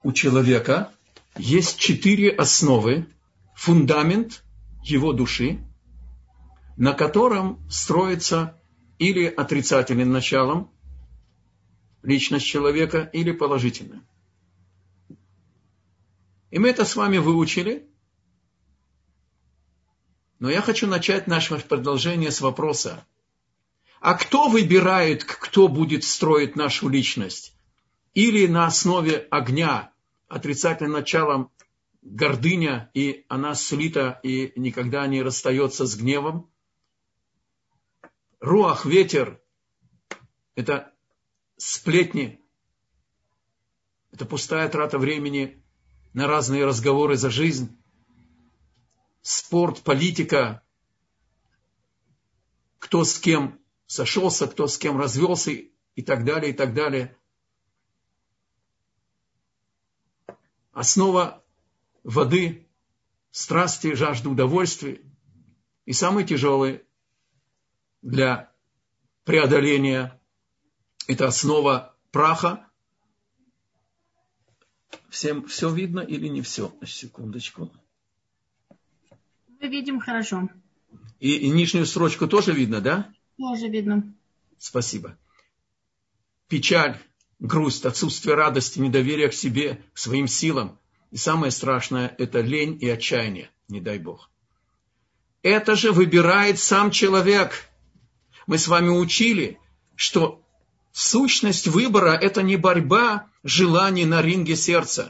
у человека есть 4 основы, фундамент его души, на котором строится или отрицательным началом личность человека, или положительным. И мы это с вами выучили. Но я хочу начать наше продолжение с вопроса. А кто выбирает, кто будет строить нашу личность? Или на основе огня, отрицательным началом гордыня, и она слита и никогда не расстается с гневом? Руах, ветер, это сплетни, это пустая трата времени на разные разговоры за жизнь, спорт, политика, кто с кем сошелся, кто с кем развелся и так далее, и так далее. Основа воды, страсти, жажды удовольствия и самый тяжелый для преодоления – это основа праха. Всем все видно или не все? Секундочку. Мы видим хорошо. И нижнюю строчку тоже видно, да? Тоже видно. Спасибо. Печаль, грусть, отсутствие радости, недоверие к себе, к своим силам. И самое страшное – это лень и отчаяние, не дай Бог. Это же выбирает сам человек. Мы с вами учили, что сущность выбора – это не борьба желаний на ринге сердца.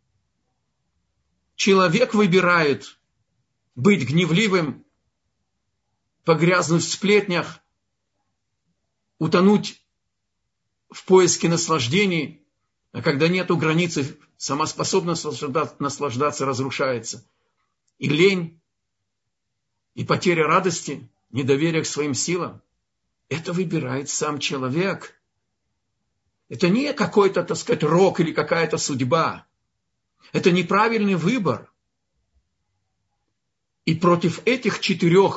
Человек выбирает быть гневливым, погрязнуть в сплетнях, утонуть в поиске наслаждений, а когда нету границы, сама способность наслаждаться разрушается. И лень, и потеря радости, недоверие к своим силам – это выбирает сам человек. Это не какой-то, так сказать, рок или какая-то судьба. Это неправильный выбор. И против этих 4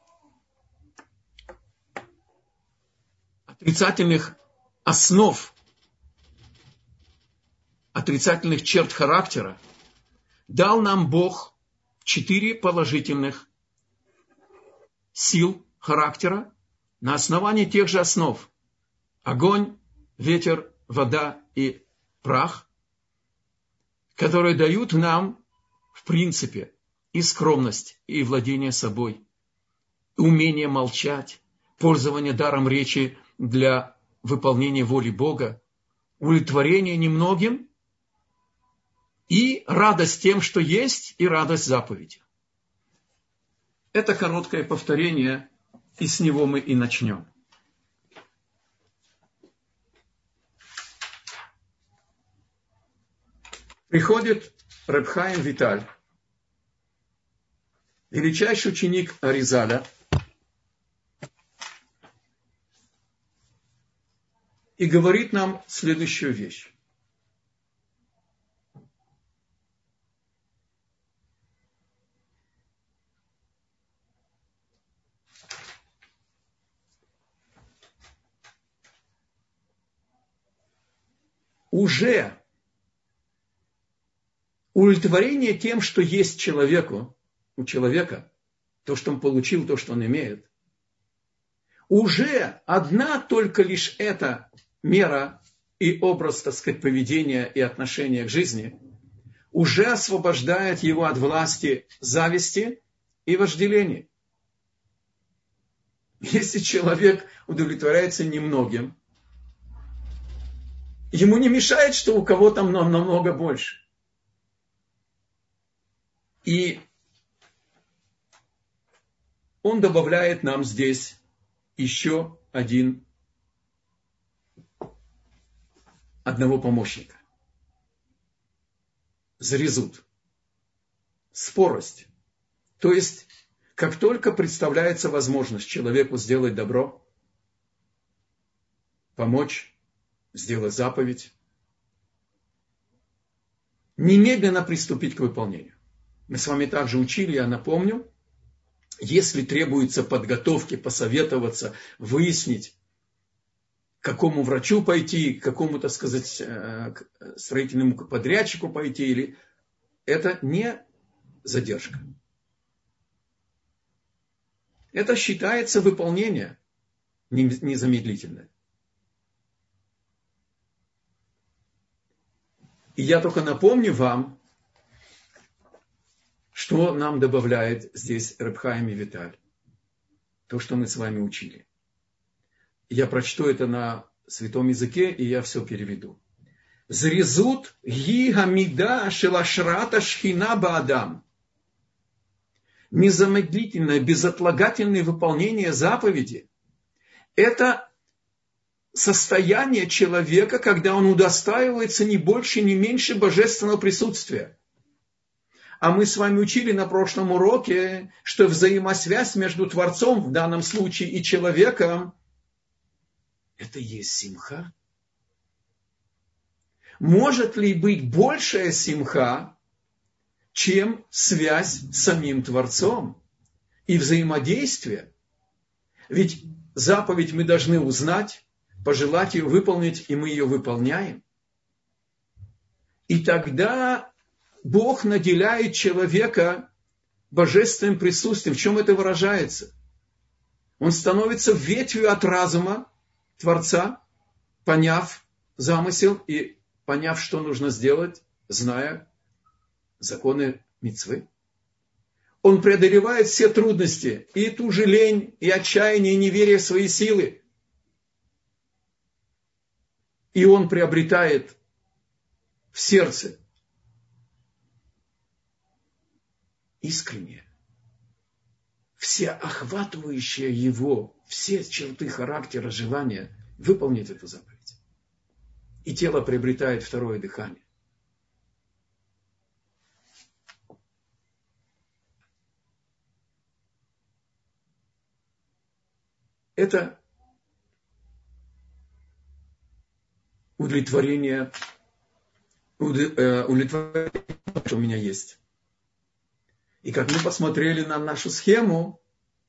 отрицательных основ, отрицательных черт характера дал нам Бог 4 положительных сил характера на основании тех же основ. Огонь, ветер, вода и прах, которые дают нам, в принципе, и скромность, и владение собой, и умение молчать, пользование даром речи для выполнения воли Бога, удовлетворение немногим и радость тем, что есть, и радость заповеди. Это короткое повторение, и с него мы и начнем. Приходит Реб Хаим Виталь, величайший ученик Аризаля, и говорит нам следующую вещь. Уже удовлетворение тем, что есть человеку, у человека, то, что он получил, то, что он имеет, уже одна только лишь эта мера и образ, так сказать, поведения и отношения к жизни уже освобождает его от власти зависти и вожделения. Если человек удовлетворяется немногим, ему не мешает, что у кого-то намного больше. И он добавляет нам здесь еще одного помощника. Зарезут. Спорость. То есть, как только представляется возможность человеку сделать добро, помочь, сделать заповедь, немедленно приступить к выполнению. Мы с вами также учили, я напомню, если требуется подготовки, посоветоваться, выяснить, какому врачу пойти, к какому, так сказать, строительному подрядчику пойти. Или... Это не задержка. Это считается выполнение незамедлительное. И я только напомню вам, что нам добавляет здесь Реб Хаим Виталь. То, что мы с вами учили. Я прочту это на святом языке, и я все переведу. Зрезут ги гамида шелашрата шхина баадам. Незамедлительное, безотлагательное выполнение заповеди – это состояние человека, когда он удостаивается не больше, не меньше божественного присутствия. А мы с вами учили на прошлом уроке, что взаимосвязь между Творцом, в данном случае, и человеком – это и есть симха. Может ли быть большая симха, чем связь с самим Творцом и взаимодействие? Ведь заповедь мы должны узнать, пожелать ее выполнить, и мы ее выполняем. И тогда Бог наделяет человека божественным присутствием. В чем это выражается? Он становится ветвью от разума Творца, поняв замысел и поняв, что нужно сделать, зная законы мицвы. Он преодолевает все трудности, и ту же лень, и отчаяние, и неверие в свои силы. И он приобретает в сердце искреннее, всеохватывающее его, все черты характера, желания выполнить эту заповедь. И тело приобретает второе дыхание. Это удовлетворение, что у меня есть. И как мы посмотрели на нашу схему,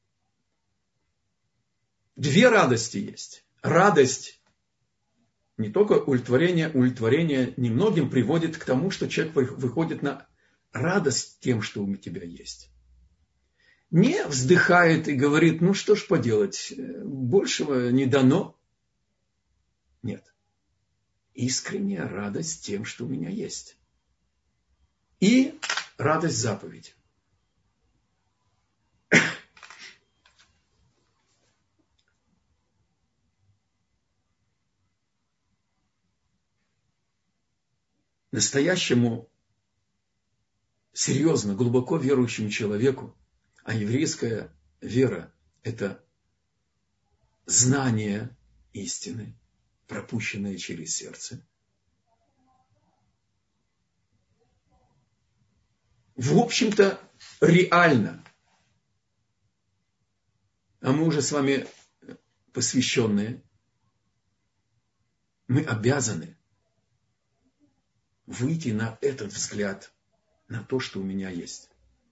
две радости есть. Радость, не только удовлетворение немногим приводит к тому, что человек выходит на радость тем, что у тебя есть. Не вздыхает и говорит, ну что ж поделать, большего не дано. Нет. Искренняя радость тем, что у меня есть. И радость заповеди. Настоящему, серьезно, глубоко верующему человеку, а еврейская вера – это знание истины, пропущенное через сердце. В общем-то, реально. А мы уже с вами посвященные. Мы обязаны выйти на этот взгляд, на то, что у меня есть.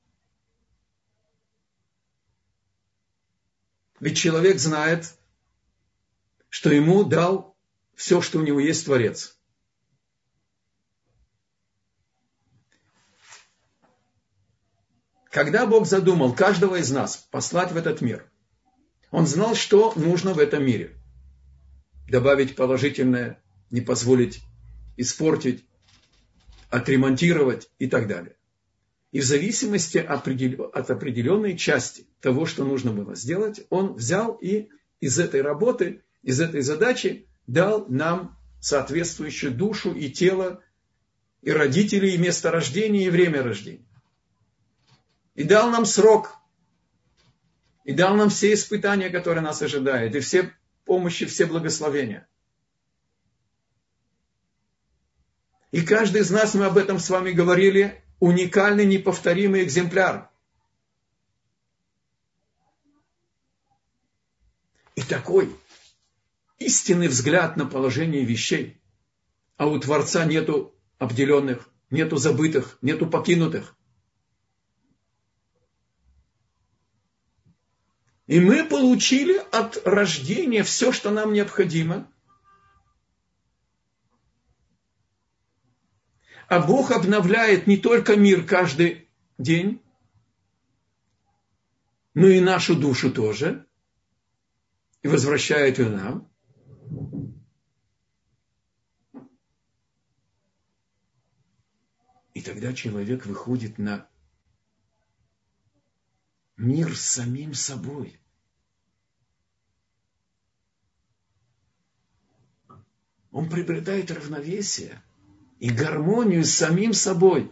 Ведь человек знает, что ему дал все, что у него есть Творец. Когда Бог задумал каждого из нас послать в этот мир, Он знал, что нужно в этом мире. Добавить положительное, не позволить испортить, отремонтировать и так далее. И в зависимости от определенной части того, что нужно было сделать, Он взял и из этой работы, из этой задачи дал нам соответствующую душу и тело, и родителей, и место рождения, и время рождения. И дал нам срок, и дал нам все испытания, которые нас ожидают, и все помощи, все благословения. И каждый из нас, мы об этом с вами говорили, уникальный, неповторимый экземпляр. И такой истинный взгляд на положение вещей. А у Творца нету обделенных, нету забытых, нету покинутых. И мы получили от рождения все, что нам необходимо А Бог обновляет не только мир каждый день, но и нашу душу тоже. И возвращает ее нам. И тогда человек выходит на мир с самим собой. Он приобретает равновесие и гармонию с самим собой.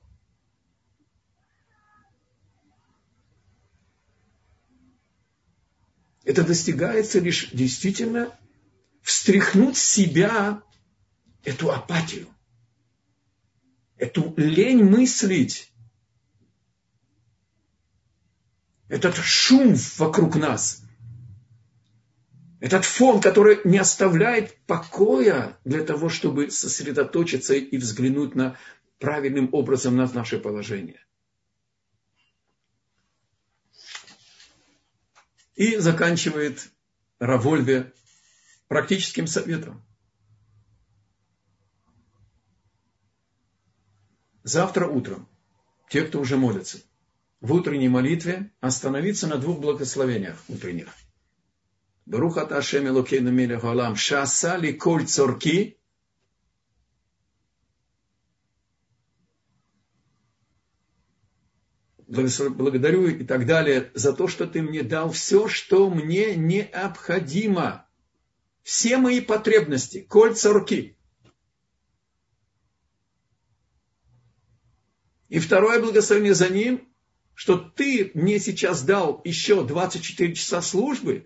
Это достигается лишь действительно встряхнуть с себя эту апатию, эту лень мыслить, этот шум вокруг нас, этот фон, который не оставляет покоя для того, чтобы сосредоточиться и взглянуть правильным образом на наше положение. И заканчивает Рав Вольве практическим советом. Завтра утром, те, кто уже молится, в утренней молитве остановиться на 2 благословениях утренних. Барух ата Ашем Элокейну мелех хаолам, шааса ли коль цорки. Благодарю и так далее за то, что ты мне дал все, что мне необходимо. Все мои потребности. Коль цорки. И второе благословение за ним, что ты мне сейчас дал еще 24 часа службы.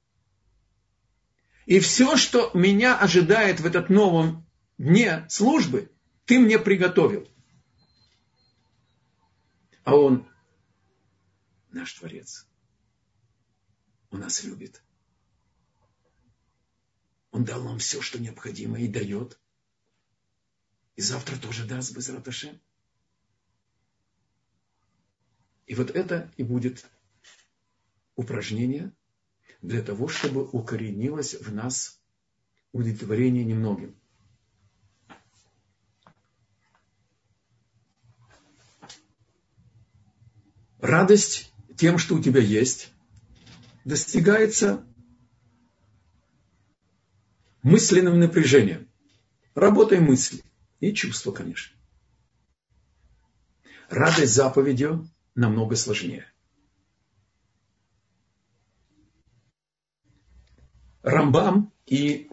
И все, что меня ожидает в этот новом дне службы, ты мне приготовил. А он, наш Творец, он нас любит. Он дал нам все, что необходимо, и дает. И завтра тоже даст Безрат Ашем. И вот это и будет упражнение для того, чтобы укоренилось в нас удовлетворение немногим. Радость тем, что у тебя есть, достигается мысленным напряжением. Работой мысли и чувства, конечно. Радость заповедью намного сложнее. Рамбам и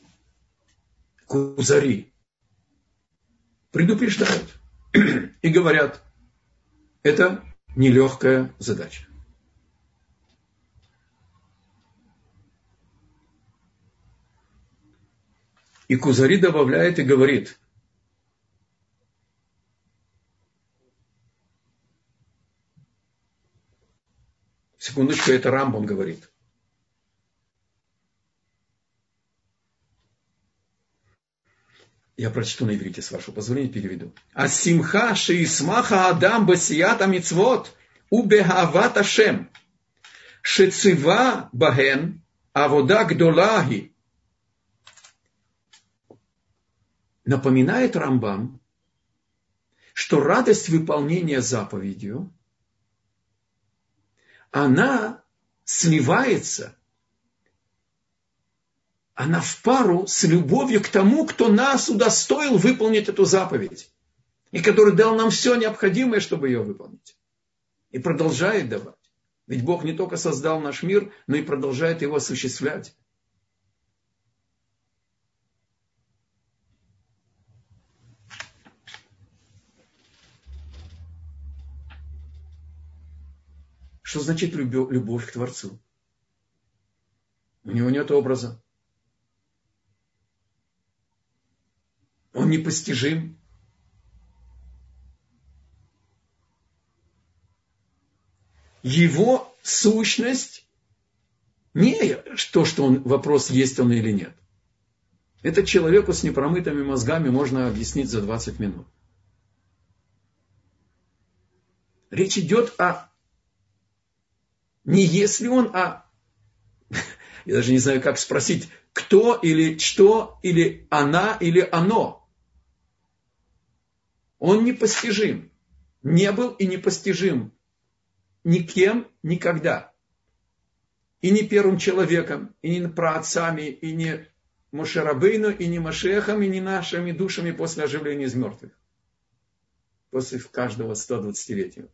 Кузари предупреждают и говорят, это нелегкая задача. И Кузари добавляет и говорит, секундочку, это Рамбам говорит. Я прочту на иврите, с вашего позволения, переведу. Асимха шеисмаха адам басията мицвот убехават Ашем шецива бахен авода гдолахи. Напоминает Рамбам, что радость выполнения заповедью, она сливается, она в пару с любовью к тому, кто нас удостоил выполнить эту заповедь. И который дал нам все необходимое, чтобы ее выполнить. И продолжает давать. Ведь Бог не только создал наш мир, но и продолжает его осуществлять. Что значит любовь к Творцу? У него нет образа. Он непостижим. Его сущность не то, что он, вопрос, есть он или нет. Это человеку с непромытыми мозгами можно объяснить за 20 минут. Речь идет о не если он, а я даже не знаю, как спросить, кто или что, или она, или оно. Он непостижим. Не был и непостижим никем никогда. И не первым человеком, и не праотцами, и не Моше Рабейну, и не Машехом, и не нашими душами после оживления из мертвых. После каждого 120-летия.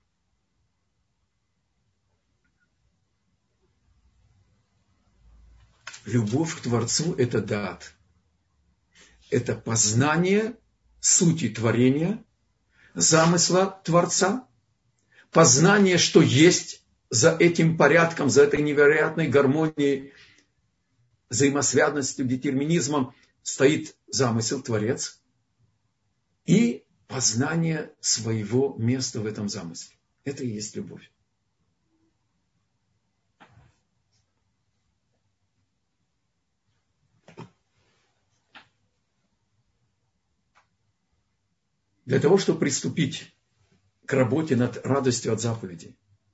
Любовь к Творцу – это даат. Это познание сути творения, замысла Творца, познание, что есть за этим порядком, за этой невероятной гармонией, взаимосвязанностью, детерминизмом стоит замысел Творец и познание своего места в этом замысле. Это и есть любовь. Для того, чтобы приступить к работе над радостью от заповедей,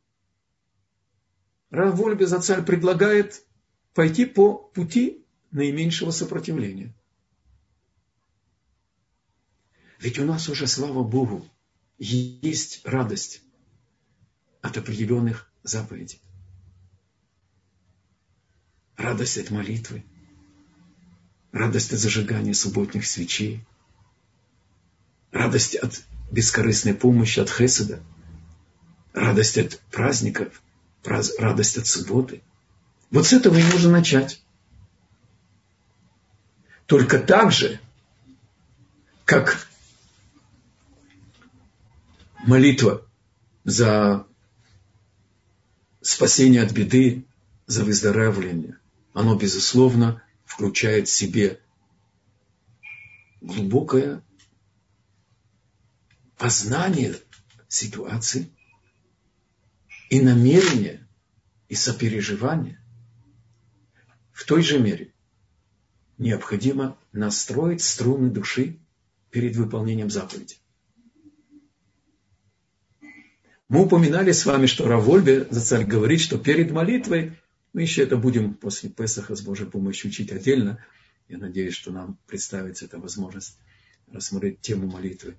Рав Вольбе Зацаль предлагает пойти по пути наименьшего сопротивления. Ведь у нас уже, слава Богу, есть радость от определенных заповедей. Радость от молитвы, радость от зажигания субботних свечей, радость от бескорыстной помощи, от хеседа, радость от праздников, радость от субботы. Вот с этого и нужно начать. Только так же, как молитва за спасение от беды, за выздоровление, оно, безусловно, включает в себе глубокое познание ситуации и намерение, и сопереживание. В той же мере необходимо настроить струны души перед выполнением заповеди. Мы упоминали с вами, что Рав Вольбе Зацаль говорит, что перед молитвой, мы еще это будем после Песаха с Божьей помощью учить отдельно. Я надеюсь, что нам представится эта возможность рассмотреть тему молитвы.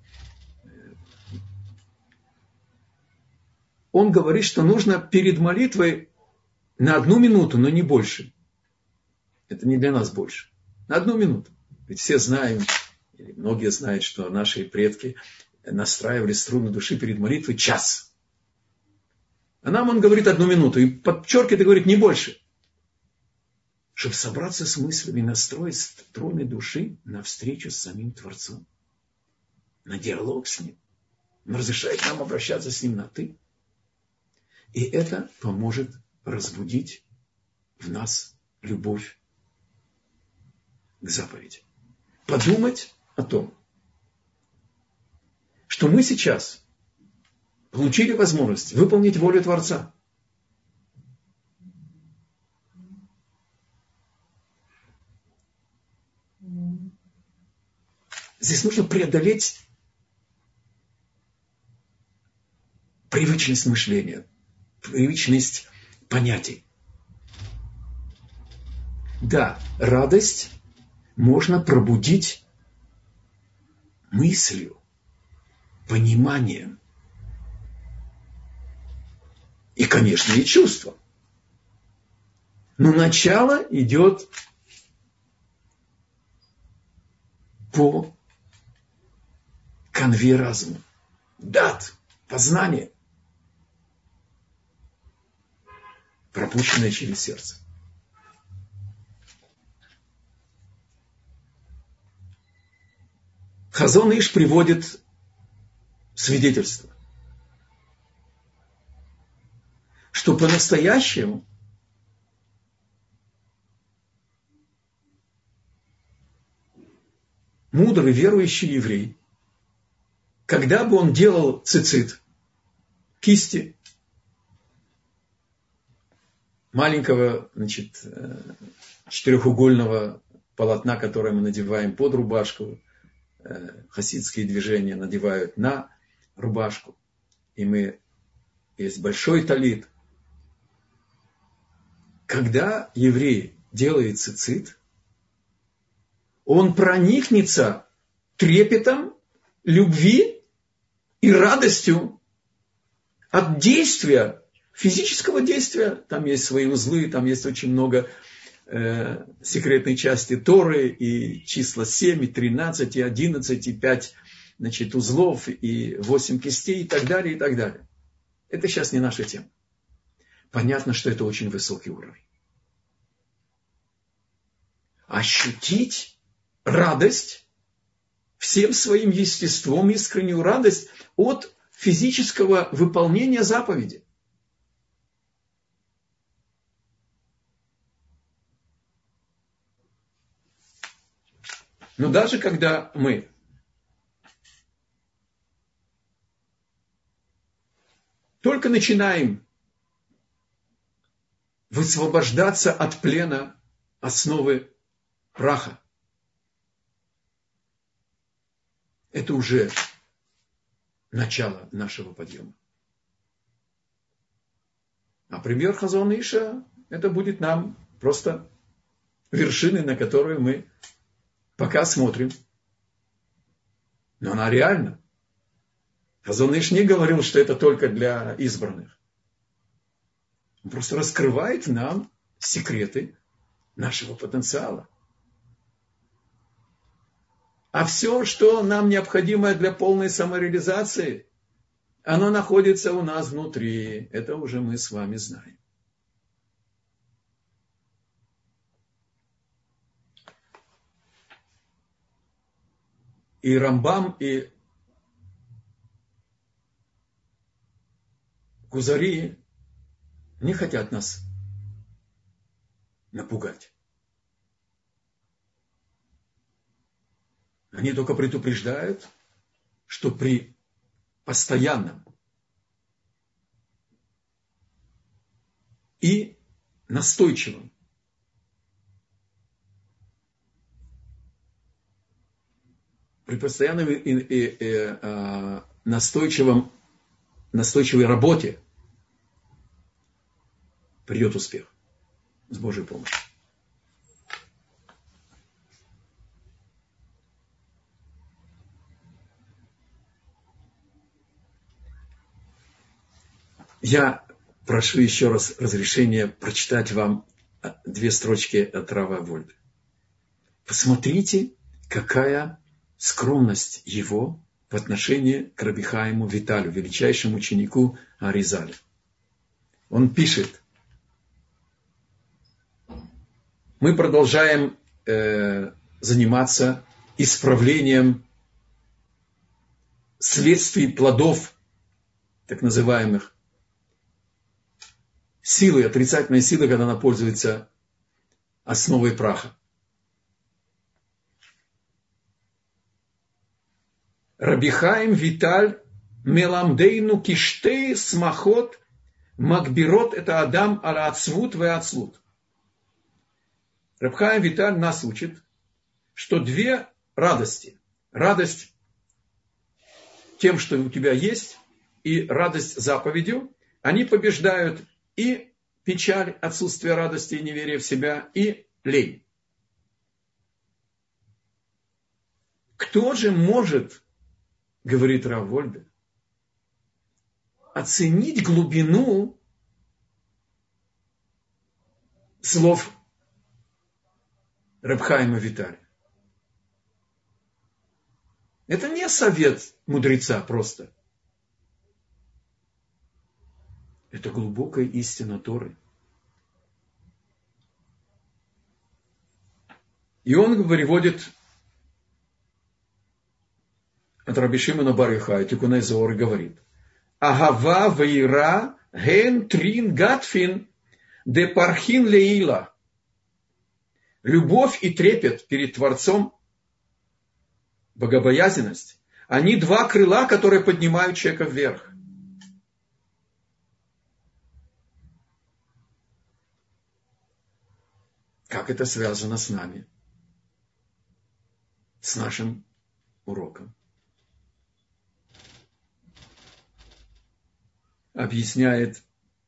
Он говорит, что нужно перед молитвой на 1 минуту, но не больше. Это не для нас больше. На 1 минуту. Ведь все знаем, или многие знают, что наши предки настраивали струны души перед молитвой час. А нам он говорит 1 минуту. И подчеркивает и говорит не больше. Чтобы собраться с мыслями, настроить струны души на встречу с самим Творцом. На диалог с Ним. Он разрешает нам обращаться с Ним на «ты». И это поможет разбудить в нас любовь к заповеди. Подумать о том, что мы сейчас получили возможность выполнить волю Творца. Здесь нужно преодолеть привычность мышления, привычность понятий. Да, радость можно пробудить мыслью, пониманием. И, конечно, и чувством. Но начало идет по канве разума. Дат, познание, пропущенное через сердце. Хазон Иш приводит свидетельство, что по-настоящему мудрый верующий еврей, когда бы он делал цицит, кисти маленького, четырехугольного полотна, которое мы надеваем под рубашку, хасидские движения надевают на рубашку, и есть большой талит. Когда еврей делает цицит, он проникнется трепетом любви и радостью от действия, физического действия. Там есть свои узлы, там есть очень много секретной части Торы, и числа 7, и 13, и 11, и 5 узлов, и 8 кистей, и так далее, и так далее. Это сейчас не наша тема. Понятно, что это очень высокий уровень. Ощутить радость, всем своим естеством искреннюю радость от физического выполнения заповеди. Но даже когда мы только начинаем высвобождаться от плена основы праха, это уже начало нашего подъема. А пример Хазон Иша, это будет нам просто вершиной, на которую мы пока смотрим. Но она реальна. Хазон Иш не говорил, что это только для избранных. Он просто раскрывает нам секреты нашего потенциала. А все, что нам необходимо для полной самореализации, оно находится у нас внутри. Это уже мы с вами знаем. И Рамбам, и Кузари не хотят нас напугать. Они только предупреждают, что при постоянном и настойчивом настойчивой работе придет успех с Божьей помощью. Я прошу еще раз разрешения прочитать вам 2 строчки от Рава Вольбе. Посмотрите, какая скромность его в отношении к Раби Хаиму Виталю, величайшему ученику Аризаля. Он пишет: мы продолжаем заниматься исправлением следствий плодов, так называемых, силы, отрицательной силы, когда она пользуется основой праха. Раби Хаим Виталь меламдейну киштей смахот макбирот это адам аля ацвут ве ацлут. Раби Хаим Виталь нас учит, что 2 радости. Радость тем, что у тебя есть, и радость заповедью, они побеждают и печаль, отсутствие радости и неверие в себя, и лень. Кто же может, говорит Рав Вольбе, оценить глубину слов Рабби Хаима Виталя? Это не совет мудреца просто. Это глубокая истина Торы. И он переводит от Раби Шимона бар Йохая, Тикуней Зоор, и говорит: Агава вейра ген трин гатфин де пархин леила. Любовь и трепет перед Творцом, богобоязненность, они 2 крыла, которые поднимают человека вверх. Как это связано с нами? С нашим уроком. Объясняет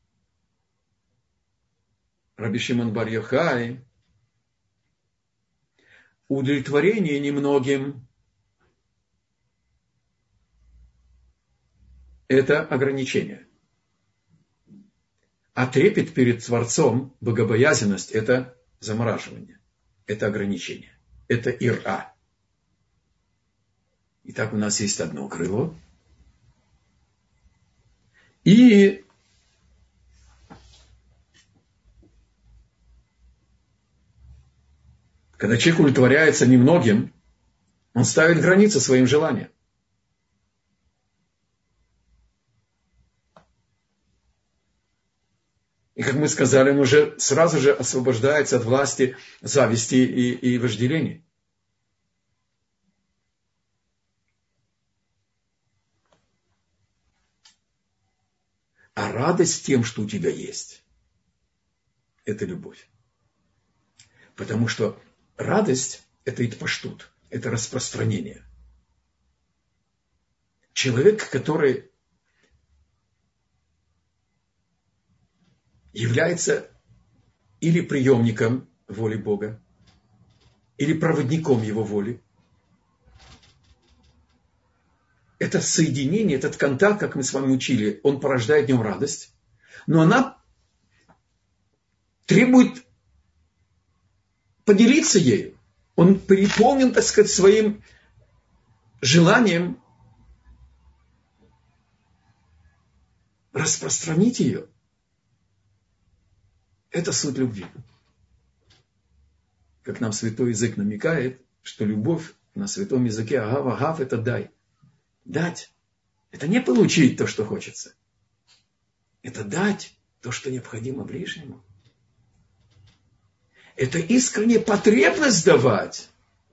Раби Шимон бар Йохай: удовлетворение немногим это ограничение. А трепет перед Творцом, богобоязненность – это замораживание, это ограничение, это ира. Итак, у нас есть одно крыло. И когда человек удовлетворяется немногим, он ставит границы своим желаниям. И, как мы сказали, он уже сразу же освобождается от власти зависти и вожделений. А радость тем, что у тебя есть, это любовь. Потому что радость – это итпаштут, это распространение. Человек, который является или приемником воли Бога, или проводником Его воли. Это соединение, этот контакт, как мы с вами учили, он порождает в нем радость, но она требует поделиться ею. Он переполнен, так сказать, своим желанием распространить ее. Это суть любви. Как нам святой язык намекает, что любовь на святом языке агав это дай. Дать. Это не получить то, что хочется. Это дать то, что необходимо ближнему. Это искренняя потребность давать.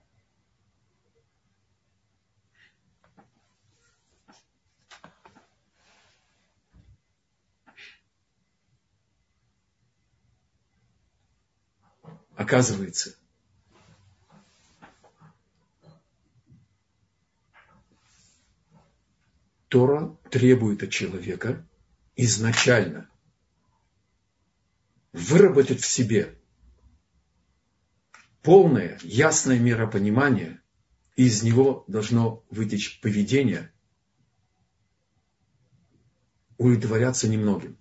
Оказывается, Тора требует от человека изначально выработать в себе полное, ясное миропонимание, и из него должно вытечь поведение, удовлетворяться немногим.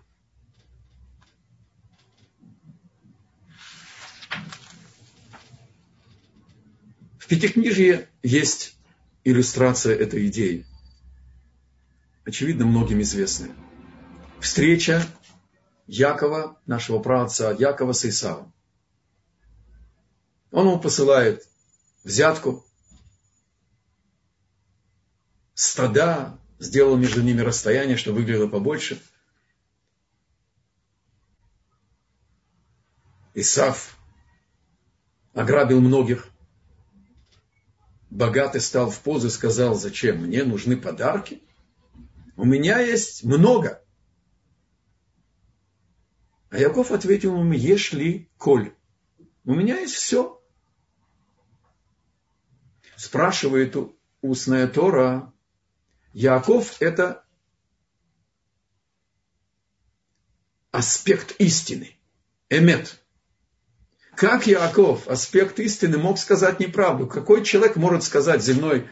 В Пятикнижье есть иллюстрация этой идеи. Очевидно, многим известная. Встреча Якова, нашего праотца Якова с Исавом. Он ему посылает взятку, стада, сделал между ними расстояние, чтобы выглядело побольше. Исав ограбил многих. Богатый стал в позу и сказал: зачем? Мне нужны подарки. У меня есть много. А Яков ответил ему: ешь ли коль? У меня есть все. Спрашивает устная Тора. Яков – это аспект истины. Эмет. Как Яков, аспект истины, мог сказать неправду? Какой человек может сказать земной,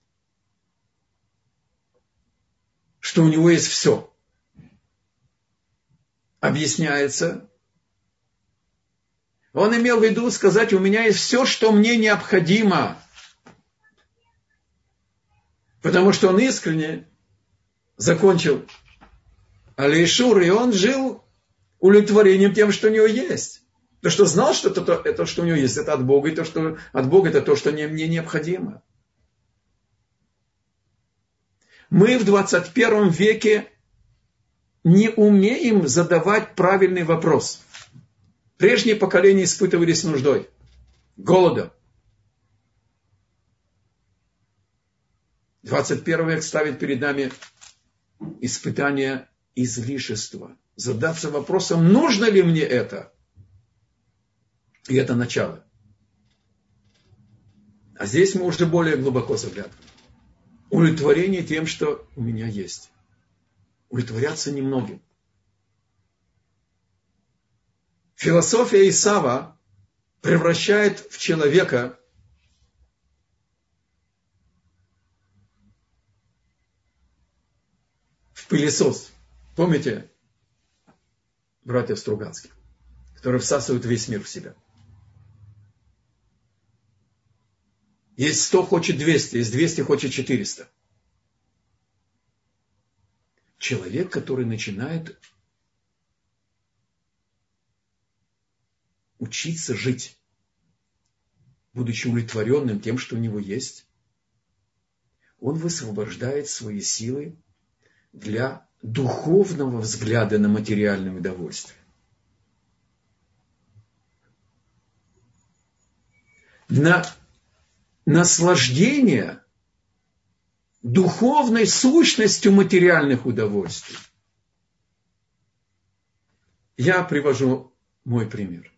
что у него есть все? Объясняется. Он имел в виду сказать: у меня есть все, что мне необходимо. Потому что он искренне закончил алейшур, и он жил удовлетворением тем, что у него есть. То, что знал, что это, что у него есть, это от Бога, и то, что от Бога, это то, что мне необходимо. Мы в 21 веке не умеем задавать правильный вопрос. Прежние поколения испытывались нуждой, голодом. 21 век ставит перед нами испытание излишества. Задаться вопросом: нужно ли мне это? И это начало. А здесь мы уже более глубоко заглядываем. Удовлетворение тем, что у меня есть. Удовлетворяться немногим. Философия Исава превращает в человека пылесос. Помните братьев Стругацких, которые всасывают весь мир в себя? Есть 100 хочет 200, есть 200 хочет 400. Человек, который начинает учиться жить, будучи удовлетворенным тем, что у него есть, он высвобождает свои силы для духовного взгляда на материальное удовольствие. На наслаждение духовной сущностью материальных удовольствий. Я привожу мой пример.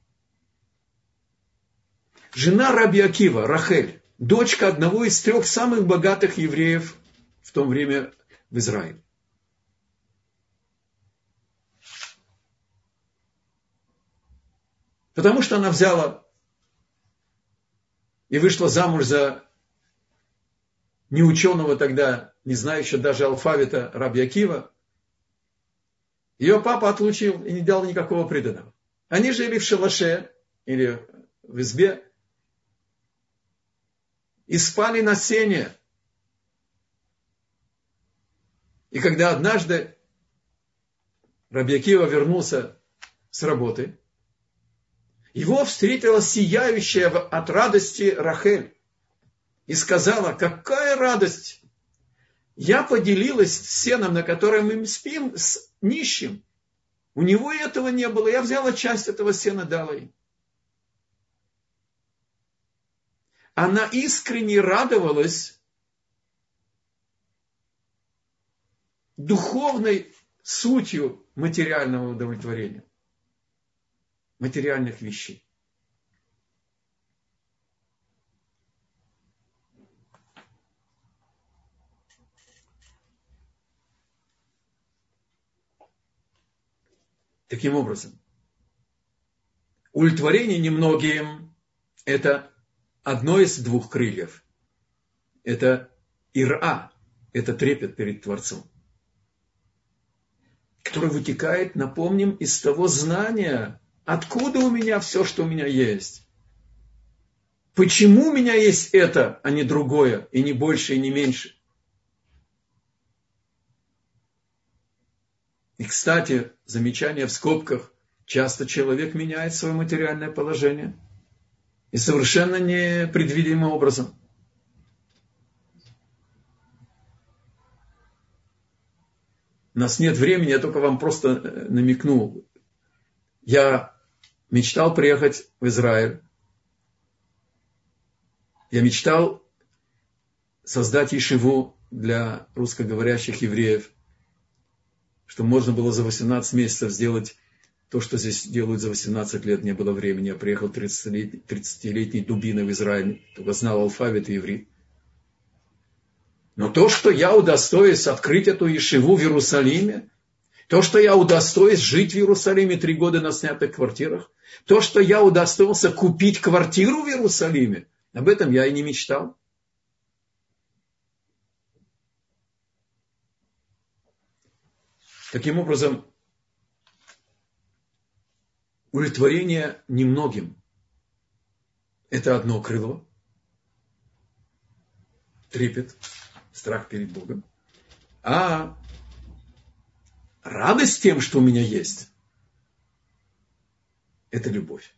Жена Раби Акива, Рахель, дочка одного из 3 самых богатых евреев в то время в Израиле. Потому что она взяла и вышла замуж за неученого тогда, не знающего даже алфавита Раби Акива. Ее папа отлучил и не дал никакого приданого. Они жили в шалаше или в избе и спали на сене. И когда однажды Раби Акива вернулся с работы, его встретила сияющая от радости Рахель и сказала: какая радость! Я поделилась сеном, на котором мы спим, с нищим. У него этого не было. Я взяла часть этого сена, дала им. Она искренне радовалась духовной сутью материального удовлетворения, материальных вещей. Таким образом, удовлетворение немногим – это одно из 2 крыльев. Это ира, это трепет перед Творцом, который вытекает, напомним, из того знания, откуда у меня все, что у меня есть. Почему у меня есть это, а не другое, и не больше, и не меньше. И, кстати, замечание в скобках, часто человек меняет свое материальное положение. И совершенно непредвидимым образом. У нас нет времени, я только вам просто намекнул. Я мечтал приехать в Израиль. Я мечтал создать ешиву для русскоговорящих евреев, чтобы можно было за 18 месяцев сделать то, что здесь делают за 18 лет. Не было времени. Я приехал 30-летний дубина в Израиль, только знал алфавит и иврит. Но то, что я удостоюсь открыть эту ешиву в Иерусалиме, то, что я удостоюсь жить в Иерусалиме 3 года на снятых квартирах, то, что я удостоился купить квартиру в Иерусалиме, об этом я и не мечтал. Таким образом, удовлетворение немногим – это одно крыло, трепет, страх перед Богом. А радость тем, что у меня есть, это любовь.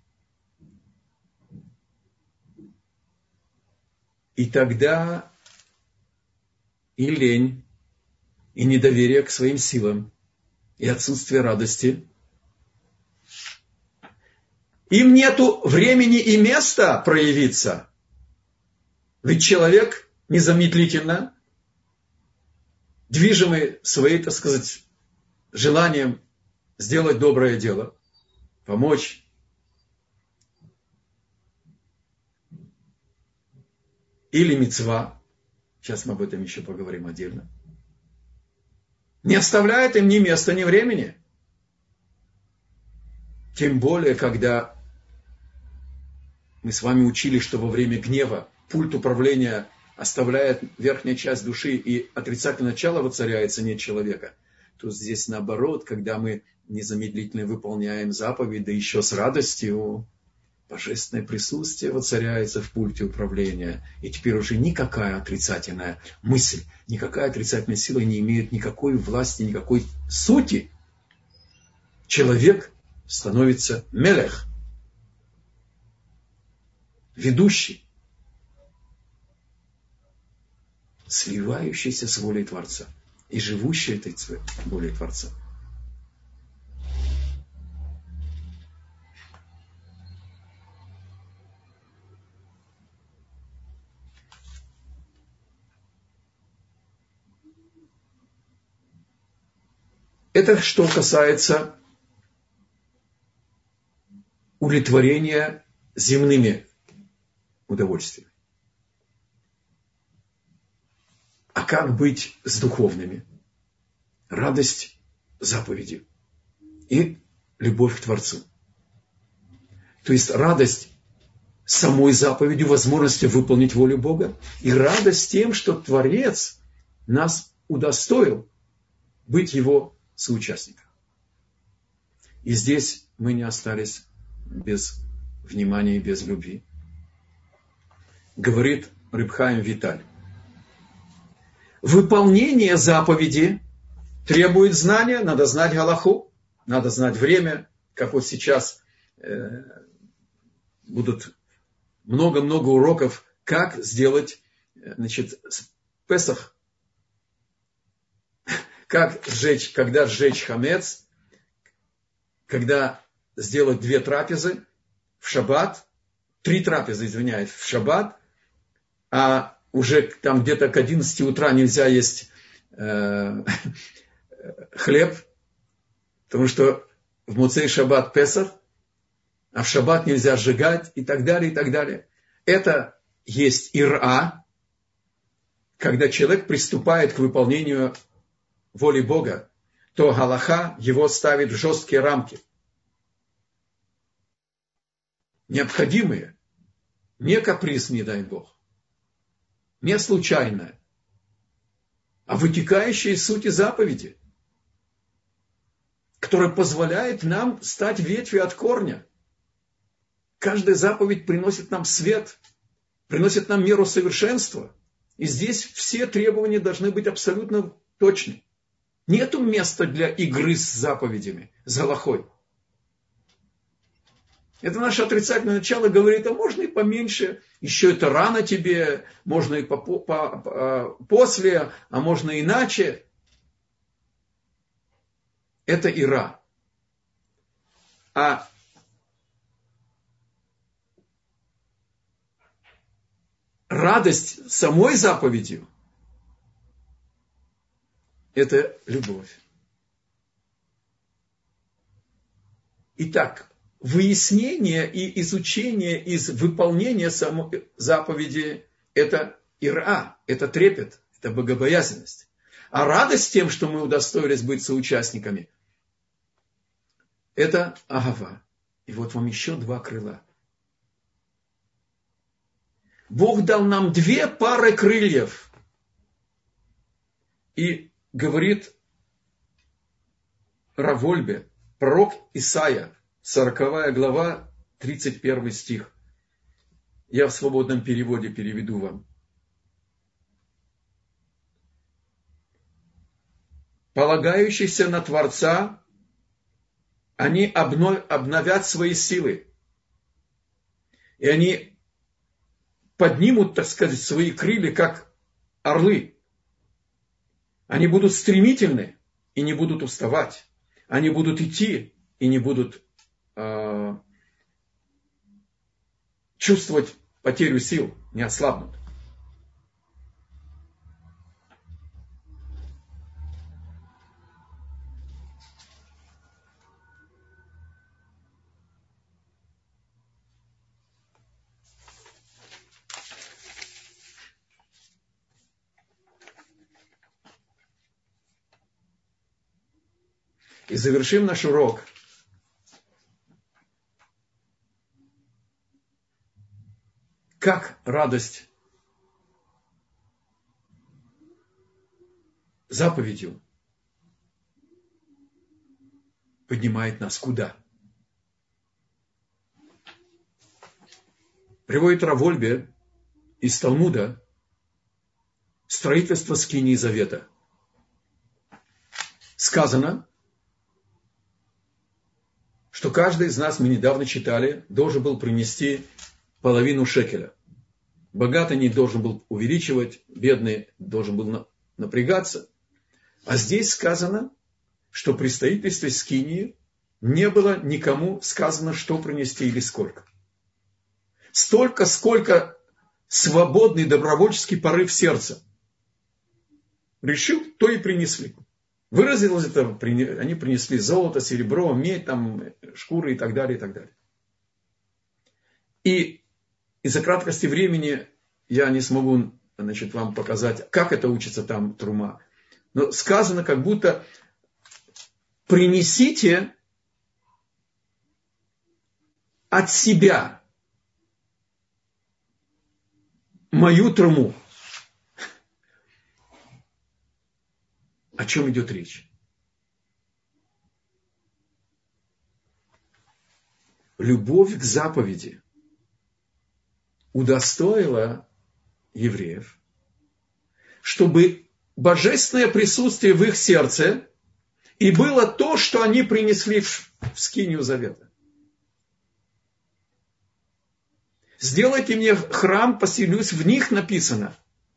И тогда и лень, и недоверие к своим силам, и отсутствие радости. Им нету времени и места проявиться. Ведь человек незамедлительно, движимый своим, так сказать, желанием сделать доброе дело, помочь, или мицва, сейчас мы об этом еще поговорим отдельно, не оставляет им ни места, ни времени. Тем более, когда мы с вами учили, что во время гнева пульт управления оставляет верхняя часть души, и отрицательное начало воцаряется, нет человека. то здесь наоборот, когда мы незамедлительно выполняем заповедь, да еще с радостью, божественное присутствие воцаряется в пульте управления. И теперь уже никакая отрицательная мысль, никакая отрицательная сила не имеет никакой власти, никакой сути. Человек становится мелех, ведущий, сливающийся с волей Творца и живущий этой волей Творца. Это что касается удовлетворения земными удовольствиями. А как быть с духовными? Радость заповеди и любовь к Творцу. То есть радость самой заповедью, возможностью выполнить волю Бога, и радость тем, что Творец нас удостоил быть Его соучастником. И здесь мы не остались без внимания и без любви. Говорит Реб Хаим Виталь. Выполнение заповеди требует знания, надо знать галаху, надо знать время, как вот сейчас будут много-много уроков, как сделать, Песах, как сжечь, когда сжечь хамец, когда сделать 2 трапезы в шаббат, 3 трапезы, в шаббат, а уже там где-то к 11 утра нельзя есть хлеб, потому что в Муцей шаббат Песах, а в шаббат нельзя сжигать и так далее, и так далее. Это есть ира, когда человек приступает к выполнению воли Бога, то галаха его ставит в жесткие рамки. Необходимые, не каприз, не дай Бог, не случайное, а вытекающие из сути заповеди, которая позволяет нам стать ветвью от корня. Каждая заповедь приносит нам свет, приносит нам меру совершенства. И здесь все требования должны быть абсолютно точны. Нету места для игры с заповедями, с галахой. Это наше отрицательное начало говорит, а можно и поменьше, еще это рано тебе, можно и после, а можно иначе. Это ира. А радость самой заповедью – это любовь. Итак, выяснение и изучение из выполнения самой заповеди – это ира, это трепет, это богобоязненность. А радость тем, что мы удостоились быть соучастниками – это агава. И вот вам еще 2 крыла. Бог дал нам 2 пары крыльев. И говорит Рав Вольбе, пророк Исаия, 40 глава, 31 стих. Я в свободном переводе переведу вам. Полагающиеся на Творца, они обновят свои силы. И они поднимут, так сказать, свои крылья, как орлы. Они будут стремительны и не будут уставать. Они будут идти и не будут чувствовать потерю сил, не ослабнут. И завершим наш урок как радость заповедью поднимает нас куда? Приводит Рав Вольбе из Талмуда строительство скинии завета. Сказано, что каждый из нас, мы недавно читали, должен был принести половину шекеля. Богатый не должен был увеличивать, бедный должен был напрягаться. А здесь сказано, что при строительстве скинии не было никому сказано, что принести или сколько. Столько, сколько свободный добровольческий порыв сердца решил, то и принесли. Выразилось это, они принесли золото, серебро, медь, там, шкуры и так далее, и так далее. И из-за краткости времени я не смогу, вам показать, как это учится там трума. Но сказано, как будто принесите от себя мою труму. О чем идет речь? Любовь к заповеди удостоила евреев, чтобы божественное присутствие в их сердце и было то, что они принесли в скинию завета. Сделайте мне храм, поселюсь в них, написано.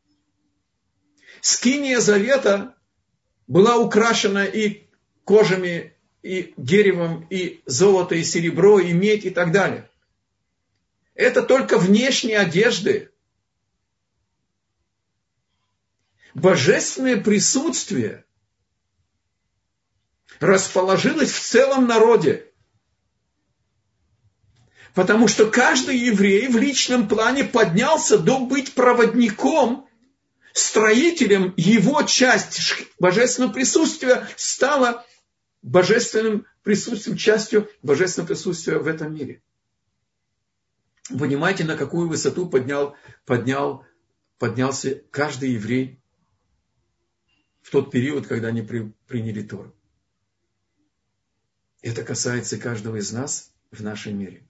Скиния завета была украшена и кожами, и деревом, и золото, и серебро, и медь, и так далее. Это только внешние одежды. Божественное присутствие расположилось в целом народе. Потому что каждый еврей в личном плане поднялся до быть проводником, строителем, его часть божественного присутствия стала божественным присутствием, частью божественного присутствия в этом мире. Понимаете, на какую высоту поднялся каждый еврей в тот период, когда они приняли Тору. Это касается каждого из нас в нашем мире.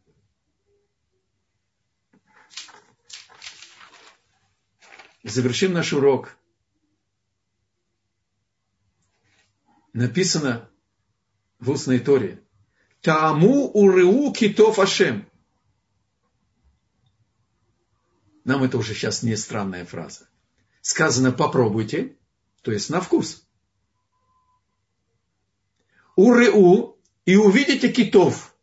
Завершим наш урок. Написано в устной Торе: Тааму уреу китов Ашем. Нам это уже сейчас не странная фраза. Сказано: попробуйте, то есть на вкус. Уреу, и увидите китов.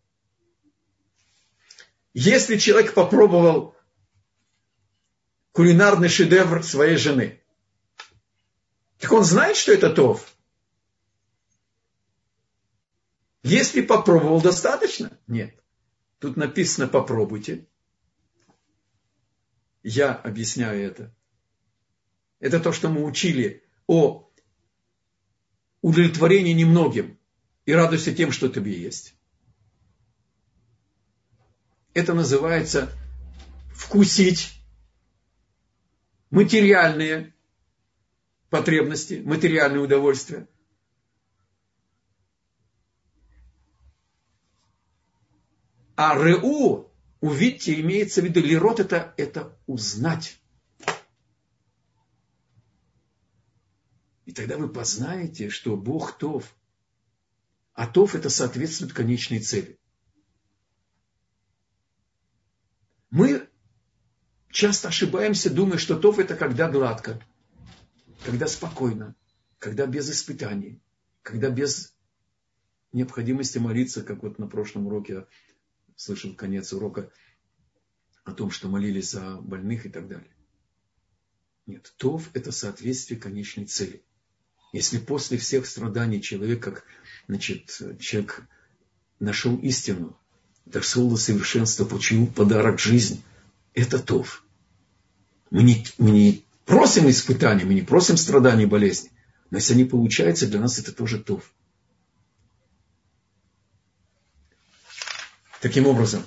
Если человек попробовал кулинарный шедевр своей жены, так он знает, что это тов? Если попробовал, достаточно? Нет. Тут написано: попробуйте. Я объясняю это. Это то, что мы учили о удовлетворении немногим и радуйся тем, что тебе есть. Это называется вкусить материальные потребности, материальные удовольствия. А реу, увидьте, имеется в виду, лирот это узнать. И тогда вы познаете, что Бог Тов. А Тов это соответствует конечной цели. Мы часто ошибаемся, думая, что Тов это когда гладко, когда спокойно, когда без испытаний, когда без необходимости молиться, как вот на прошлом уроке я слышал конец урока о том, что молились за больных и так далее. Нет, Тов это соответствие конечной цели. Если после всех страданий человек человек нашел истину, дошел до совершенства, получил подарок жизни, это Тов. Мы не просим испытаний, мы не просим страданий и болезней. Но если они получаются, для нас это тоже Тов. Таким образом,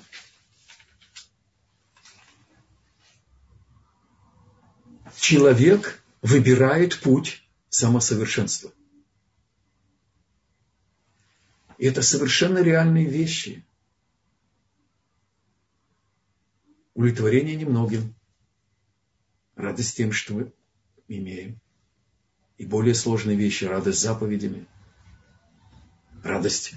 человек выбирает путь самосовершенства. И это совершенно реальные вещи. Удовлетворение немногим. Радость тем, что мы имеем. И более сложные вещи. Радость заповедями. Радость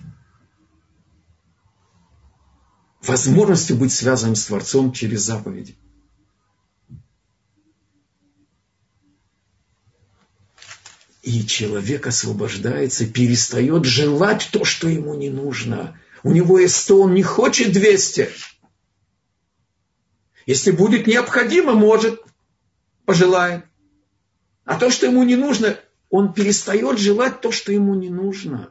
возможностью быть связанным с Творцом через заповеди. И человек освобождается, перестает желать то, что ему не нужно. У него есть 100, он не хочет 200. Если будет необходимо, может, пожелает. А то, что ему не нужно, он перестает желать то, что ему не нужно.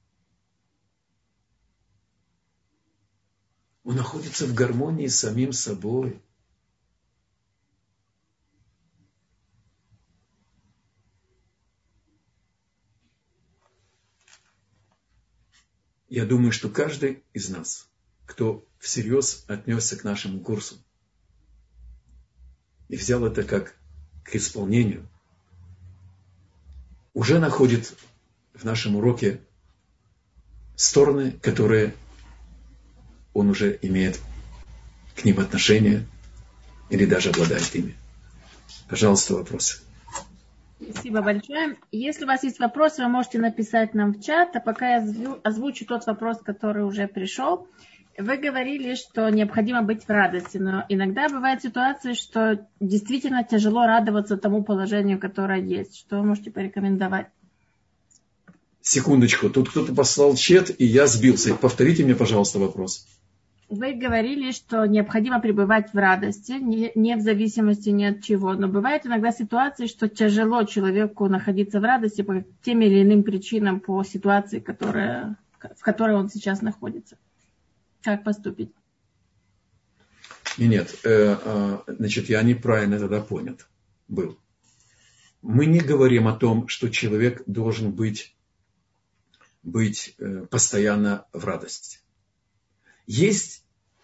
Он находится в гармонии с самим собой. Я думаю, что каждый из нас, кто всерьез отнесся к нашему курсу и взял это как к исполнению, уже находит в нашем уроке стороны, которые он уже имеет к ним отношение или даже обладает ими. Пожалуйста, вопросы. Спасибо большое. Если у вас есть вопросы, вы можете написать нам в чат, а пока я озвучу тот вопрос, который уже пришел. Вы говорили, что необходимо быть в радости, но иногда бывают ситуации, что действительно тяжело радоваться тому положению, которое есть. Что вы можете порекомендовать? Секундочку, тут кто-то послал чат, и я сбился. Повторите мне, пожалуйста, вопрос. Вы говорили, что необходимо пребывать в радости, не в зависимости ни от чего. Но бывают иногда ситуации, что тяжело человеку находиться в радости по тем или иным причинам, по ситуации, в которой он сейчас находится. Как поступить? Нет, значит, я неправильно тогда был. Мы не говорим о том, что человек должен быть постоянно в радости. Есть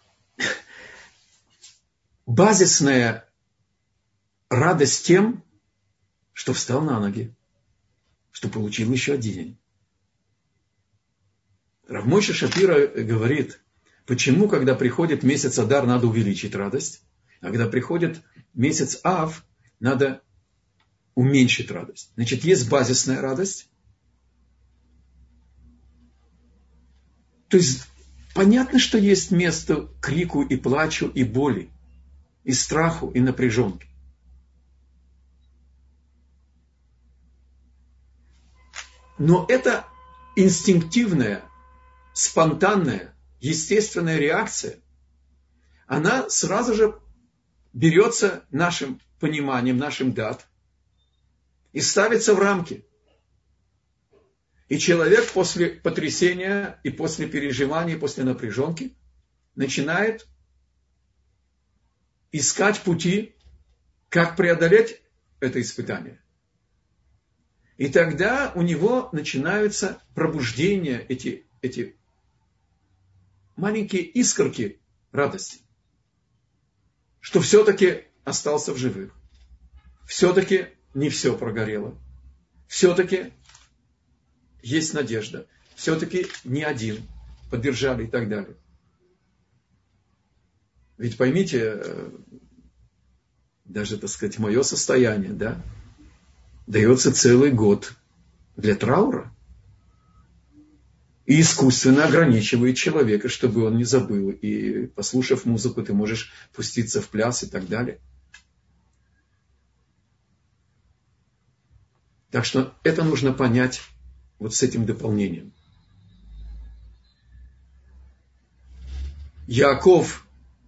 базисная радость тем, что встал на ноги, что получил еще один день. Рав Мойше Шапира говорит, почему, когда приходит месяц Адар, надо увеличить радость, а когда приходит месяц Ав, надо уменьшить радость. Значит, есть базисная радость. То есть понятно, что есть место крику и плачу, и боли, и страху, и напряженке. Но это инстинктивная, спонтанная, естественная реакция. Она сразу же берется нашим пониманием, нашим дат, и ставится в рамки. И человек после потрясения и после переживаний, после напряженки начинает искать пути, как преодолеть это испытание. И тогда у него начинаются пробуждения, эти маленькие искорки радости, что все-таки остался в живых, все-таки не все прогорело, все-таки есть надежда. Все-таки не один. Поддержали и так далее. Ведь поймите, даже, так сказать, мое состояние, да, дается целый год для траура. И искусственно ограничивает человека, чтобы он не забыл. И, послушав музыку, ты можешь пуститься в пляс и так далее. Так что это нужно понять вот с этим дополнением. Яаков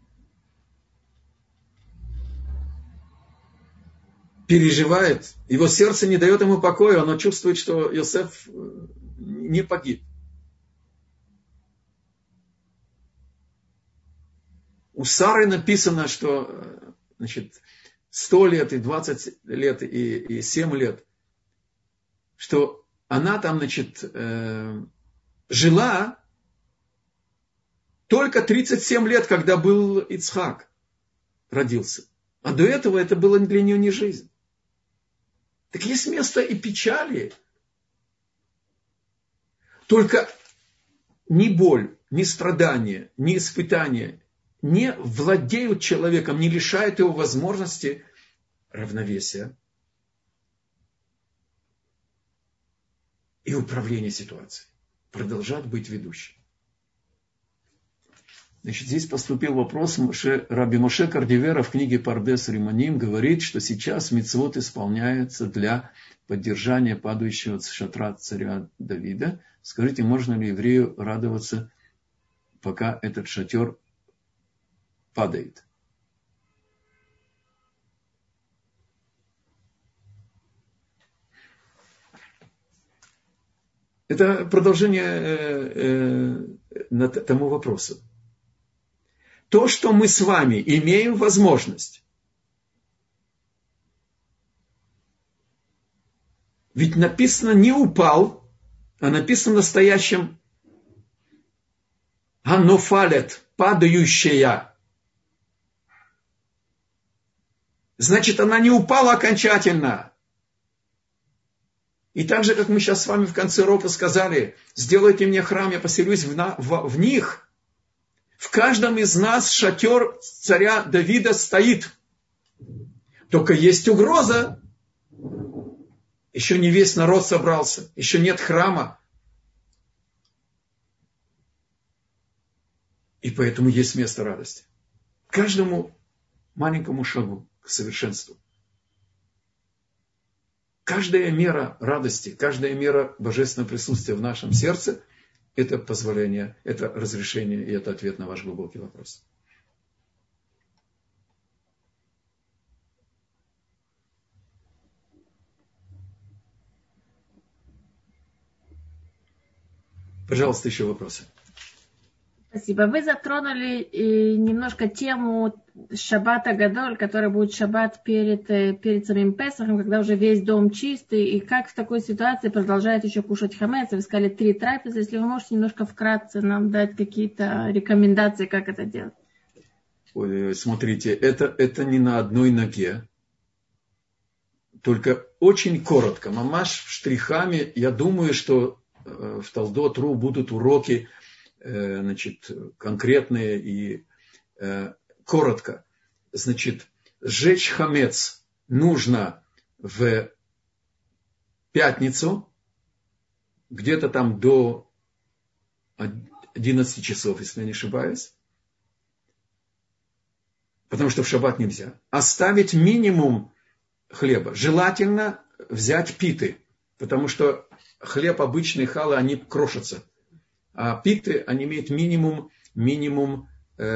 переживает, его сердце не дает ему покоя, оно чувствует, что Йосеф не погиб. У Сары написано, что, значит, 100 лет и 20 лет и 7 лет, что она там, значит, жила только 37 лет, когда был Ицхак, родился. А до этого это было для нее не жизнь. Так есть место и печали. Только ни боль, ни страдания, ни испытания не владеют человеком, не лишают его возможности равновесия и управления ситуацией. Продолжать быть ведущим. Значит, здесь поступил вопрос. Раби Моше Кардивера в книге Пардес Римоним говорит, что сейчас мицвот исполняется для поддержания падающего шатра царя Давида. Скажите, можно ли еврею радоваться, пока этот шатер падает? Это продолжение тому вопросу. То, что мы с вами имеем возможность. Ведь написано не упал, а написано в настоящем анофалет, падающая. Значит, она не упала окончательно. И так же, как мы сейчас с вами в конце урока сказали, сделайте мне храм, я поселюсь в них. В каждом из нас шатер царя Давида стоит. Только есть угроза. Еще не весь народ собрался. Еще нет храма. И поэтому есть место радости. Каждому маленькому шагу к совершенству. Каждая мера радости, каждая мера божественного присутствия в нашем сердце – это позволение, это разрешение и это ответ на ваш глубокий вопрос. Пожалуйста, еще вопросы. Спасибо. Вы затронули немножко тему Шаббата Гадоль, который будет шаббат перед самим Песахом, когда уже весь дом чистый, и как в такой ситуации продолжает еще кушать хамец. Вы сказали 3 трапезы. Если вы можете немножко вкратце нам дать какие-то рекомендации, как это делать. Ой, смотрите, это не на одной ноге. Только очень коротко. Мамаш штрихами. Я думаю, что в Талдот.ру будут уроки, значит, конкретные и коротко. Значит, сжечь хамец нужно в пятницу, где-то там до 11 часов, если я не ошибаюсь. Потому что в шаббат нельзя. Оставить минимум хлеба. Желательно взять питы, потому что хлеб обычный, халы, они крошатся. А питы, они имеют минимум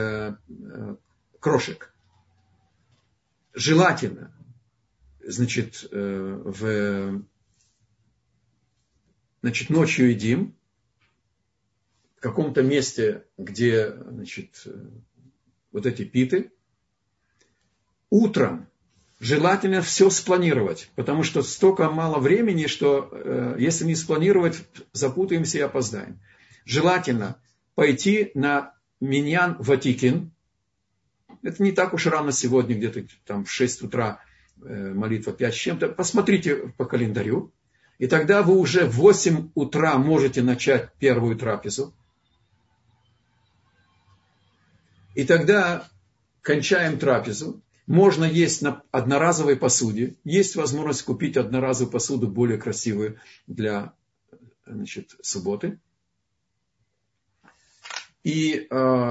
крошек. Желательно, значит, ночью едим в каком-то месте, где, значит, вот эти питы. Утром желательно все спланировать, потому что столько мало времени, что если не спланировать, запутаемся и опоздаем. Желательно пойти на миньян Ватикин. Это не так уж рано сегодня, где-то там в 6 утра молитва 5 с чем-то. Посмотрите по календарю. И тогда вы уже в 8 утра можете начать первую трапезу. И тогда кончаем трапезу. Можно есть на одноразовой посуде. Есть возможность купить одноразовую посуду более красивую для, значит, субботы. И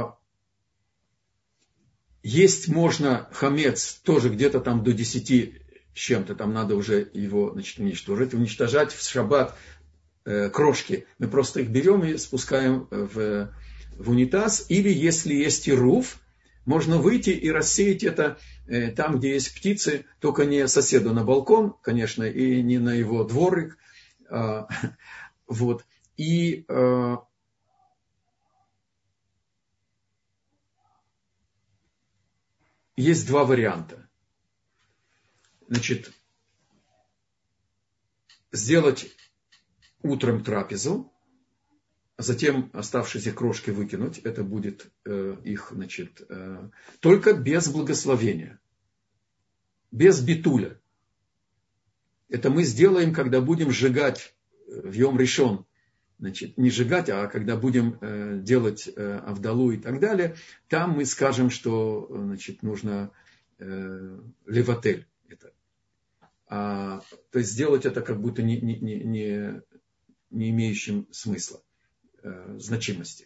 есть можно хамец тоже где-то там до 10 с чем-то. Там надо уже его, значит, уничтожить. Уничтожать в шаббат крошки. Мы просто их берем и спускаем в унитаз. Или если есть ируф, можно выйти и рассеять это там, где есть птицы, только не соседу на балкон, конечно, и не на его дворик. Вот. И есть 2 варианта. Значит, сделать утром трапезу, а затем оставшиеся крошки выкинуть. Это будет их, значит, только без благословения. Без битуля. Это мы сделаем, когда будем сжигать в Йом Ришон значит, не сжигать, а когда будем делать авдалу и так далее, там мы скажем, что, значит, нужно леватель это. То есть сделать это как будто не имеющим смысла, значимости.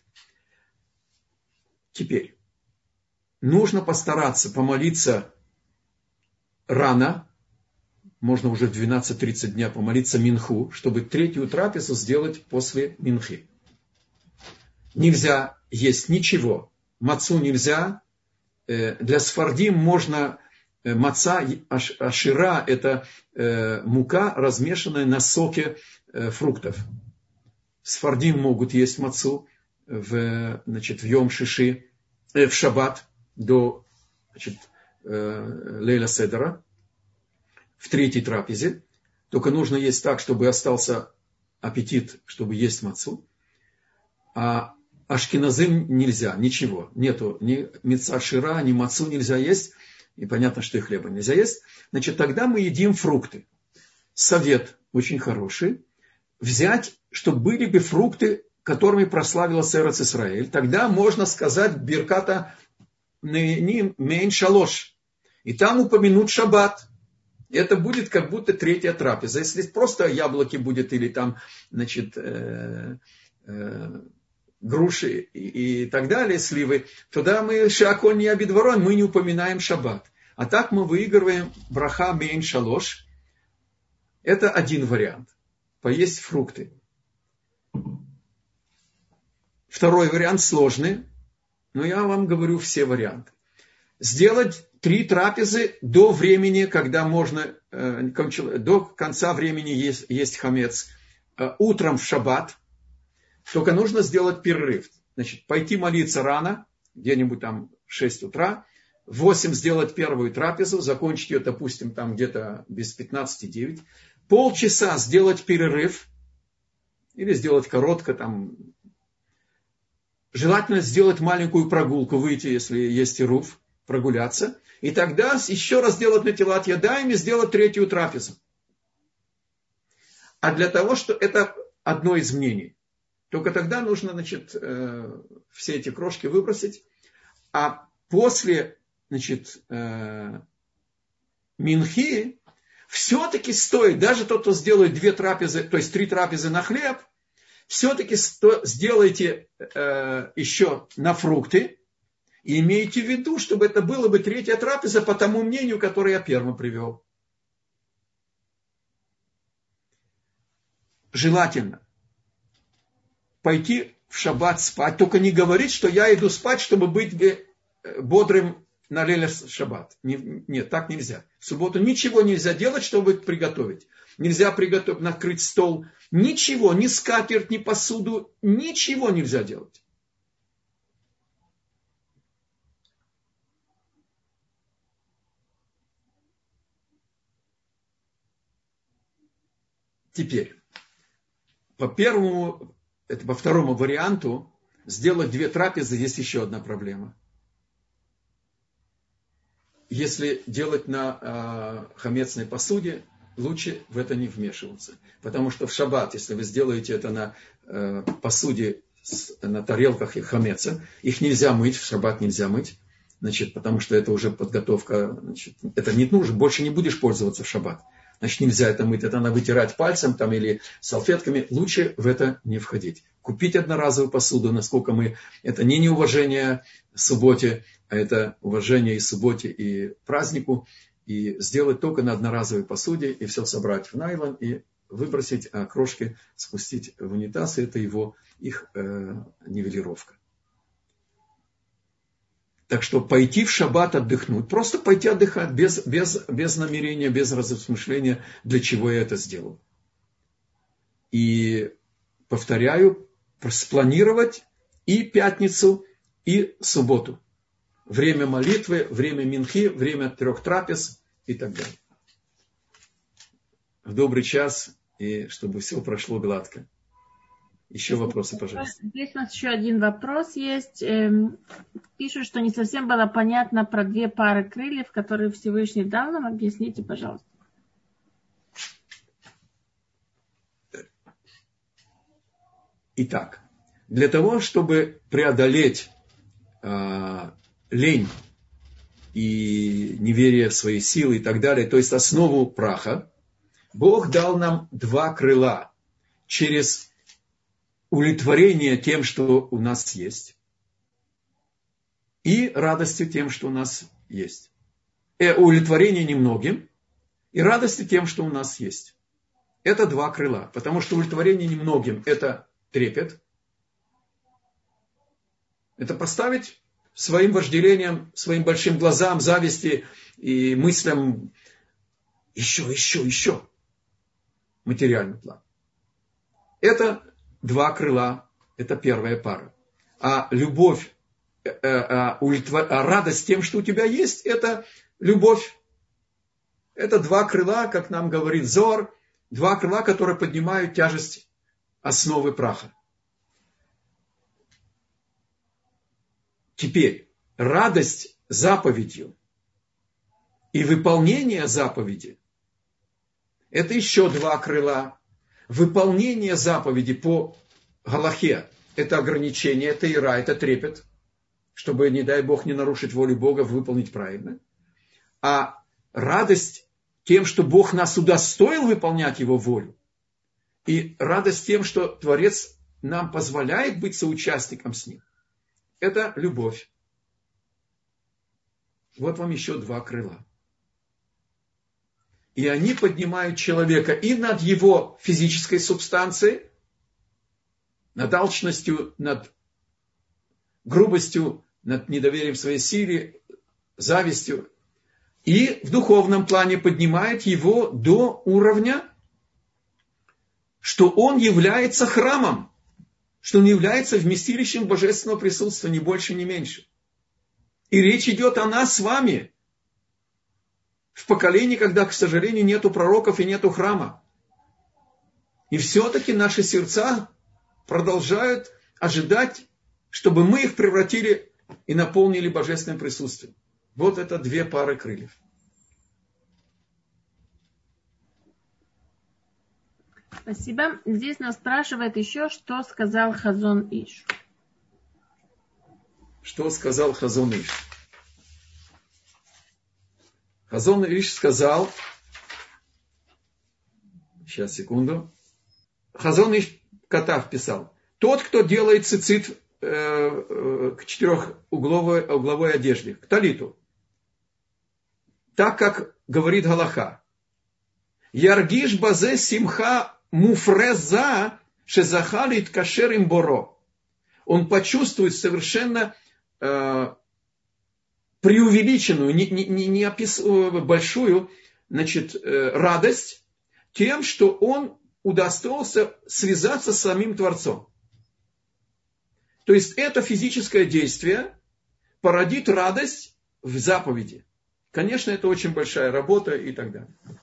Теперь, нужно постараться помолиться рано, можно уже в 12:30 дня помолиться минху, чтобы третью трапезу сделать после минхи. Нельзя есть ничего, мацу нельзя, для сфардим можно маца, ашира, это мука, размешанная на соке фруктов. Сфардим могут есть мацу в Йом Шиши, в шаббат до, значит, Лейла Седера, в третьей трапезе. Только нужно есть так, чтобы остался аппетит, чтобы есть мацу. А ашкеназым нельзя, ничего. Нету ни меца шира, ни мацу нельзя есть. И понятно, что и хлеба нельзя есть. Значит, тогда мы едим фрукты. Совет очень хороший. Взять, чтобы были бы фрукты, которыми прославился Эрец Исраэль. Тогда можно сказать Бирката Мейн Шалош. И там упомянуть шаббат. Это будет как будто третья трапеза. Если просто яблоки будет или там, значит, груши и так далее, сливы, тогда мы шеаколь не абидворон, мы не упоминаем шаббат. А так мы выигрываем браха мейн шалош. Это один вариант. Поесть фрукты. Второй вариант сложный, но я вам говорю все варианты. Сделать 3 трапезы до времени, когда можно, до конца времени есть хамец. Утром в шаббат. Только нужно сделать перерыв. Значит, пойти молиться рано, где-нибудь там в 6 утра. В 8 сделать первую трапезу, закончить ее, допустим, там где-то без 15-9. Полчаса сделать перерыв. Или сделать коротко там. Желательно сделать маленькую прогулку, выйти, если есть ируф, прогуляться. И тогда еще раз сделать натилат ядаим и сделать третью трапезу. А для того, что это одно из мнений. Только тогда нужно, значит, все эти крошки выбросить. А после, значит, минхи все-таки стоит, даже тот, кто сделает 2 трапезы, то есть 3 трапезы на хлеб, все-таки сделайте еще на фрукты. И имейте в виду, чтобы это было бы третья трапеза по тому мнению, которое я первым привел. Желательно пойти в шаббат спать, только не говорить, что я иду спать, чтобы быть бодрым на лейле шаббат. Нет, так нельзя. В субботу ничего нельзя делать, чтобы приготовить. Нельзя приготовить, накрыть стол. Ничего, ни скатерть, ни посуду, ничего нельзя делать. Теперь, по второму варианту, сделать 2 трапезы, есть еще одна проблема. Если делать на хамецной посуде, лучше в это не вмешиваться. Потому что в шаббат, если вы сделаете это на посуде, на тарелках и хамеца, их нельзя мыть, в шаббат нельзя мыть. Значит, потому что это уже подготовка, значит, это не нужно, больше не будешь пользоваться в шаббат. Значит, нельзя это мыть, это надо вытирать пальцем там, или салфетками. Лучше в это не входить. Купить одноразовую посуду, насколько это не неуважение субботе, а это уважение и субботе, и празднику. И сделать только на одноразовой посуде, и все собрать в найлон, и выбросить, а крошки спустить в унитаз, и это их нивелировка. Так что пойти в шаббат отдохнуть, просто пойти отдыхать, без намерения, без размышления, для чего я это сделал. И, повторяю, спланировать и пятницу, и субботу. Время молитвы, время минхи, время 3 трапез и так далее. В добрый час, и чтобы все прошло гладко. Еще вопросы, пожалуйста. Здесь у нас еще один вопрос есть. Пишут, что не совсем было понятно про 2 пары крыльев, которые Всевышний дал нам. Объясните, пожалуйста. Итак, для того, чтобы преодолеть лень и неверие в свои силы и так далее, то есть основу праха, Бог дал нам два крыла через удовлетворение тем, что у нас есть, и радостью тем, что у нас есть. Удовлетворение немногим и радостью тем, что у нас есть. Это два крыла, потому что удовлетворение немногим – это трепет. Это поставить своим вожделением, своим большим глазам, зависти и мыслям еще. Материальный план. Это два крыла, это первая пара. А любовь, радость тем, что у тебя есть, это любовь. Это два крыла, как нам говорит Зоар, два крыла, которые поднимают тяжесть основы праха. Теперь, радость заповедью и выполнение заповеди – это еще два крыла. Выполнение заповеди по галахе – это ограничение, это ира, это трепет, чтобы, не дай Бог, не нарушить волю Бога, выполнить правильно. А радость тем, что Бог нас удостоил выполнять Его волю, и радость тем, что Творец нам позволяет быть соучастником с Ним, это любовь. Вот вам еще два крыла. И они поднимают человека и над его физической субстанцией, над алчностью, над грубостью, над недоверием своей силе, завистью. И в духовном плане поднимает его до уровня, что он является храмом, что он является вместилищем божественного присутствия, ни больше, ни меньше. И речь идет о нас с вами. В поколении, когда, к сожалению, нету пророков и нету храма. И все-таки наши сердца продолжают ожидать, чтобы мы их превратили и наполнили божественным присутствием. Вот это две пары крыльев. Спасибо. Здесь нас спрашивает еще, что сказал Хазон Иш. Что сказал Хазон Иш? Хазон Иш сказал, сейчас, секунду. Хазон Иш Катав писал, тот, кто делает цицит к четырехугловой одежде, к талиту, так как говорит Галаха, Яргиш базе симха муфреза шезахалит кашер им боро. Он почувствует совершенно преувеличенную, большую, радость тем, что он удостоился связаться с самим Творцом. То есть это физическое действие породит радость в заповеди. Конечно, это очень большая работа и так далее.